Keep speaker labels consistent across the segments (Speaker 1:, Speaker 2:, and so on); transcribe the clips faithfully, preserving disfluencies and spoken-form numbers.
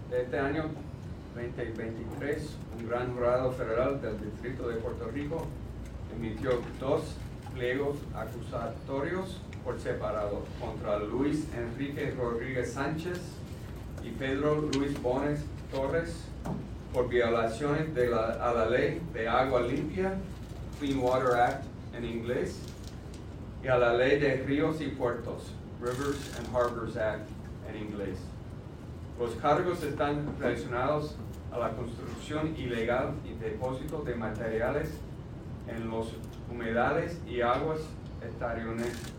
Speaker 1: de este año veinte veintitrés, un gran jurado federal del Distrito de Puerto Rico emitió dos pliegos acusatorios por separado contra Luis Enrique Rodríguez Sánchez y Pedro Luis Bones Torres por violaciones de la, a la ley de agua limpia, Clean Water Act en inglés, y a la ley de ríos y puertos, Rivers and Harbors Act en inglés. Los cargos están relacionados a la construcción ilegal y depósito de materiales en los humedales y aguas estadounidenses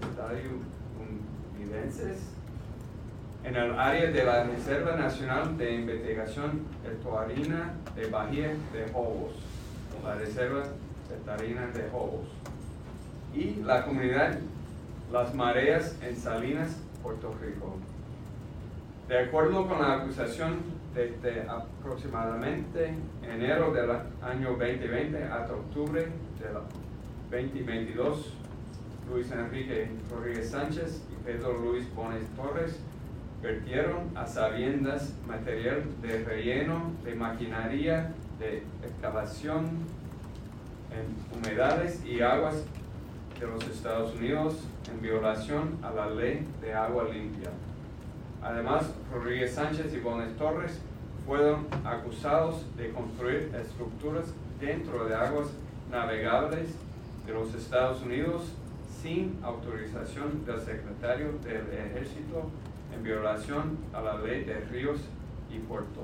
Speaker 1: en el área de la Reserva Nacional de Investigación Estuarina de Bahía de Jobos, la Reserva Estuarina de Jobos, y la comunidad Las Mareas en Salinas, Puerto Rico. De acuerdo con la acusación, desde aproximadamente enero del año veinte veinte hasta octubre del veinte veintidós, Luis Enrique Rodríguez Sánchez y Pedro Luis Bones Torres vertieron a sabiendas material de relleno de maquinaria de excavación en humedales y aguas de los Estados Unidos en violación a la ley de agua limpia. Además, Rodríguez Sánchez y Bones Torres fueron acusados de construir estructuras dentro de aguas navegables de los Estados Unidos sin autorización del secretario del Ejército en violación a la ley de ríos y puertos.